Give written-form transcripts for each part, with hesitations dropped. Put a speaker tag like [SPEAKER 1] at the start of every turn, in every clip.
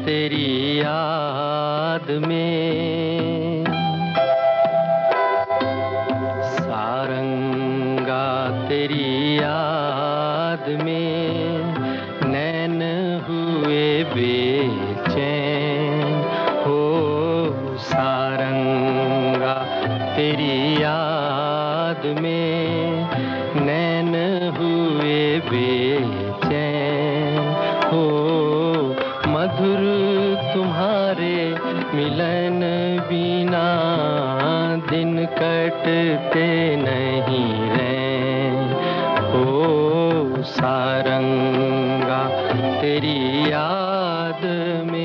[SPEAKER 1] तेरी याद में। सारंगा तेरी याद में नैन हुए बेचैन हो। सारंगा तेरी याद में नैन हुए बेचैन हो। मधुर तुम्हारे मिलन बिना दिन कटते नहीं रैन हो। सारंगा तेरी याद में।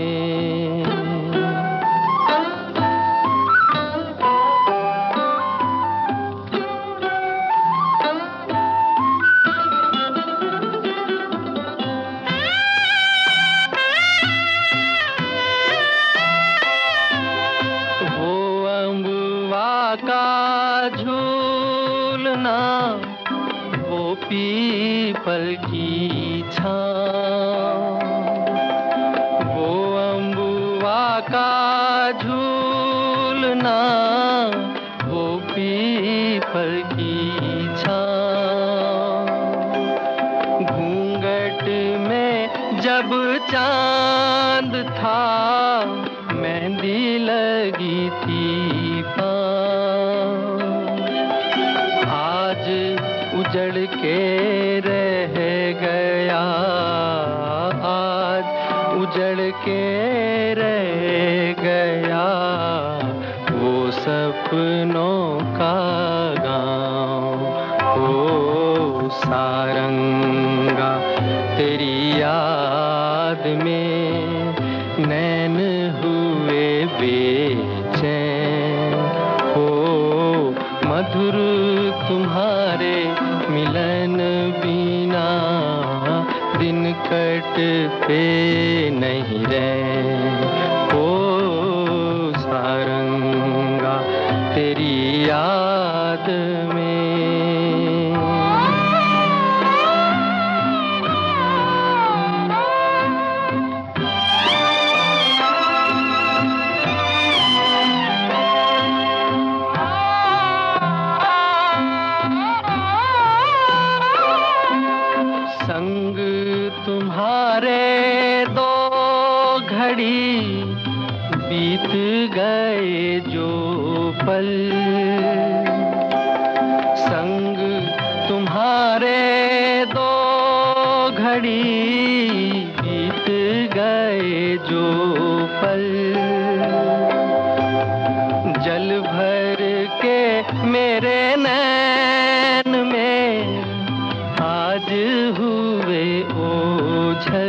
[SPEAKER 1] का झूलना वो पीपल की छाँव, वो अम्बुआ का झूलना वो पीपल की छाँव। घूंघट में जब चांद था मेहंदी लगी थी पाँव। आज उजड़ के रह गया, आज उजड़ के रह गया वो सपनों का गाँव हो। सारंगा तेरी याद में नैन हुए बेचैन हो। मधुर तुम्हारे मिलन बिना दिन कटते नहीं रैन हो। सारंगा तेरी याद में। संग तुम्हारे दो घड़ी बीत गए जो पल, संग तुम्हारे दो घड़ी बीत गए जो पल। जल भर के मेरे नैन में आज हुए ओझल।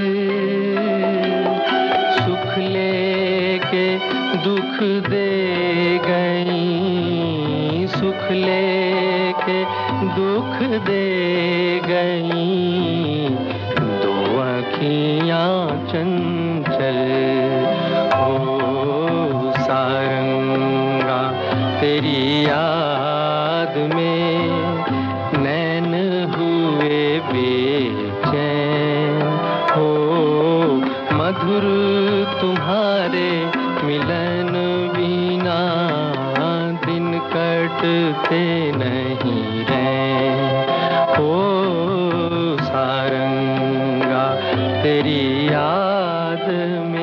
[SPEAKER 1] सुख लेके दुख दे गई, सुख लेके दुख दे गई दो आँखियाँ चंचल हो। सारंगा तेरी याद में नैन हुए बेचैन हो। मधुर तुम्हारे मिलन बिना दिन कटते नहीं रैन हो। सारंगा तेरी याद में।